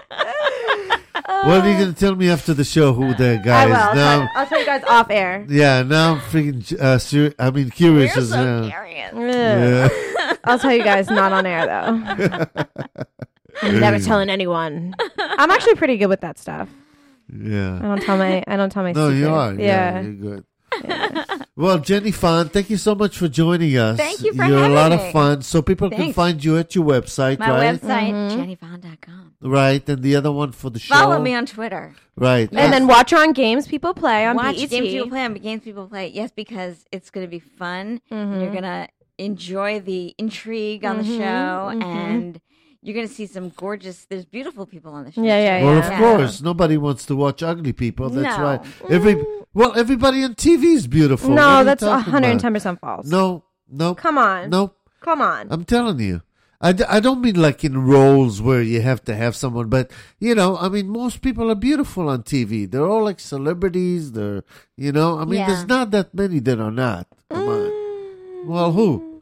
What are you going to tell me after the show who that guy is? Now, I'll tell you guys off air. Yeah, now I'm freaking curious. We're so curious. Yeah. I'll tell you guys not on air, though. I'm never telling anyone. I'm actually pretty good with that stuff. Yeah. I don't tell my No, secret. you are. Yeah, you're good. Yeah. Well, Jenny Fahn, thank you so much for joining us. Thank you for You're having a lot me. of fun. So people can find you at your website, My right? website, jennyfahn.com. Right, and the other one for the show. Follow me on Twitter. Right. And then watch her on Games People Play on Watch BET. Games People Play. Yes, because it's going to be fun. And you're going to enjoy the intrigue on the show. And you're going to see there's beautiful people on the show. Yeah. Well, of course. Nobody wants to watch ugly people. That's No. why. Everybody on TV is beautiful. What are No, you that's talking 110% false. No. Come on. No. Come on. I'm telling you. I don't mean like in roles where you have to have someone, but, most people are beautiful on TV. They're all like celebrities. There's not that many that are not. Come on. Well, who?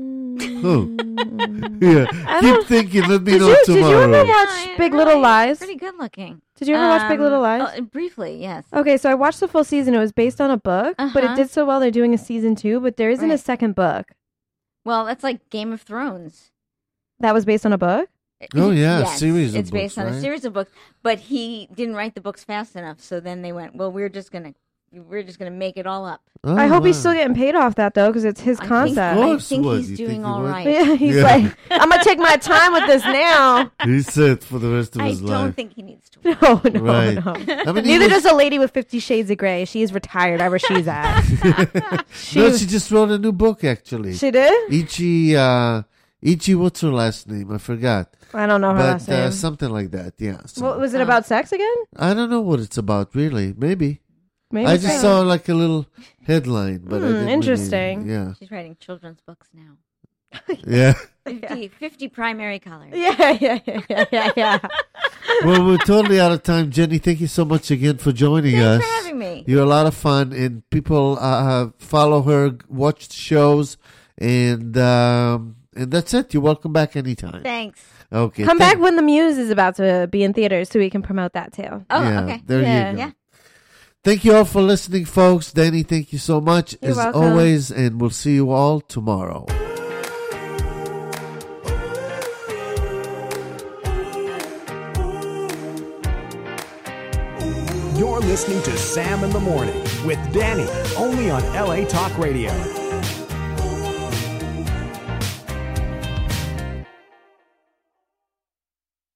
Yeah. Keep thinking. Let me know tomorrow. Did you ever watch Big Little Lies? Pretty good looking. Did you ever watch Big Little Lies? Briefly, yes. Okay, so I watched the full season. It was based on a book, but it did so well they're doing a season 2, but there isn't a second book. Well, that's like Game of Thrones. That was based on a book? Oh, yeah, yes, a series of it's books, based on a series of books, but he didn't write the books fast enough, so then they went, well, we're just gonna make it all up. Oh, I hope he's still getting paid off that, though, because it's his concept. I think he's doing all right. Yeah, he's like, I'm going to take my time with this now. He said for the rest of his life. I don't think he needs to work. No. I mean, neither does a lady with 50 Shades of Grey. She is retired, wherever she's at. she just wrote a new book, actually. She did? Ichi, what's her last name? I forgot. I don't know her last name. Something like that, yeah. So. What, was it about sex again? I don't know what it's about, really. Maybe I just saw like a little headline, but I didn't interesting. Really, yeah. She's writing children's books now. Yeah. 50 primary colors. Yeah. Well, we're totally out of time. Jenny, thank you so much again for joining us. Thanks for having me. You're a lot of fun, and people follow her, watch the shows, and that's it. You're welcome back anytime. Thanks. Okay. Come back when The Muse is about to be in theaters so we can promote that too. Oh, yeah, okay. There you go. Yeah. Thank you all for listening, folks. Danny, thank you so much, You're as welcome. always, and we'll see you all tomorrow. You're listening to Sam in the Morning with Danny, only on LA Talk Radio.